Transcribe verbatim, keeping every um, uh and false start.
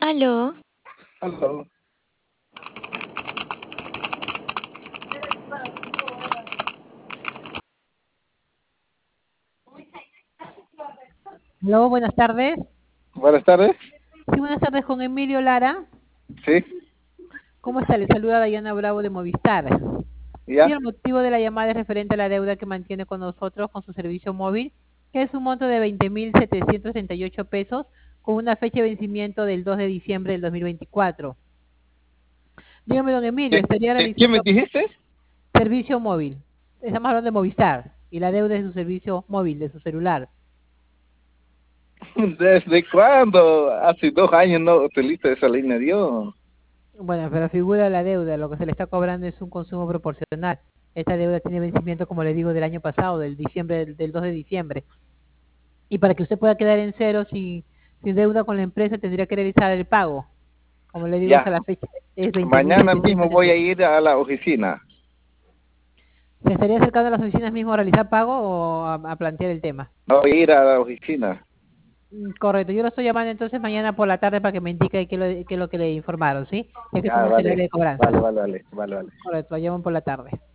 Aló, Aló. Hello, buenas tardes. Buenas tardes. Sí, buenas tardes con Emilio Lara. Sí, ¿Cómo está? Le saluda Dayana Bravo de Movistar. Sí, ya, el motivo de la llamada es referente a la deuda que mantiene con nosotros con su servicio móvil, que es un monto de veinte mil setecientos treinta y ocho pesos con una fecha de vencimiento del dos de diciembre del dos mil veinticuatro. Dígame, don Emilio, ¿Qué, ¿estaría qué, qué me realizando dijiste? servicio móvil? Estamos hablando de Movistar y la deuda de su servicio móvil, de su celular. ¿Desde cuándo? Hace dos años no utilizo esa línea, Dios. Bueno, pero figura la deuda, lo que se le está cobrando es un consumo proporcional. Esta deuda tiene vencimiento, como le digo, del año pasado, del diciembre, del, del dos de diciembre. Y para que usted pueda quedar en cero sin, sin deuda con la empresa, tendría que realizar el pago. Como le digo, hasta Ya, la fecha es veinte mil mañana setecientos mismo treinta voy y a ocho. ir a la oficina. ¿Se estaría acercando a las oficinas mismo a realizar pago o a, a plantear el tema? Voy a ir a la oficina. Mm, Correcto, yo lo estoy llamando entonces mañana por la tarde para que me indique qué, lo- qué es lo que le informaron, ¿sí? Ya que Ya, estamos en el área vale, de cobranzas. vale, vale, vale, vale, vale. Correcto, lo llamo por la tarde.